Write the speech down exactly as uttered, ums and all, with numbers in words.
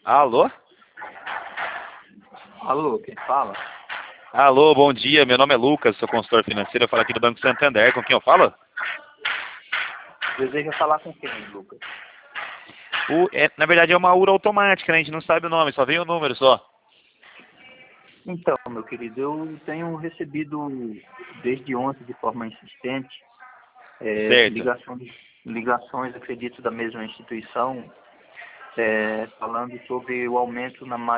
Alô? Alô, quem fala? Alô, bom dia. Meu nome é Lucas, sou consultor financeiro. Eu falo aqui do Banco Santander. Com quem eu falo? Deseja falar com quem, Lucas? O, é, na verdade é uma U R A automática, né? A gente não sabe o nome, só vem o número só. Então, meu querido, eu tenho recebido desde ontem, de forma insistente, é, Certo. ligações, ligações, acredito, da mesma instituição, é, falando sobre o aumento na